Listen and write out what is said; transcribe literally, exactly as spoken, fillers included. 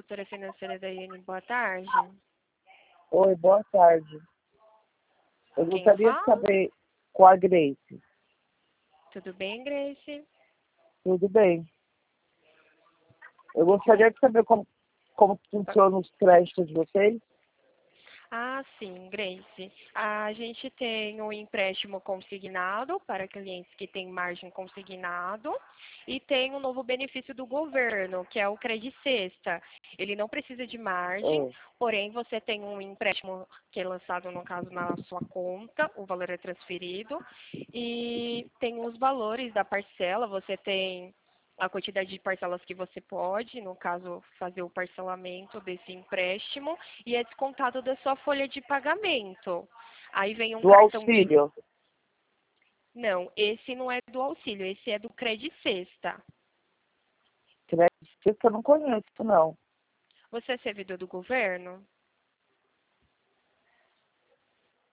consultora financeira da Iane, boa tarde. Oi, boa tarde. Eu Quem gostaria de fala? saber com a Grace. Tudo bem, Grace? Tudo bem. Eu gostaria de saber como, como funcionam os créditos de vocês. Ah, sim, Grace. A gente tem o empréstimo consignado para clientes que têm margem consignado e tem um novo benefício do governo, que é o Credit Sexta. Ele não precisa de margem, É. porém você tem um empréstimo que é lançado, no caso, na sua conta, o valor é transferido, e tem os valores da parcela, você tem a quantidade de parcelas que você pode, no caso, fazer o parcelamento desse empréstimo, e é descontado da sua folha de pagamento. Aí vem um Do cartão de... auxílio. Não, esse não é do auxílio, esse é do Credit Sexta. Crédito eu não conheço, não. Você é servidor do governo?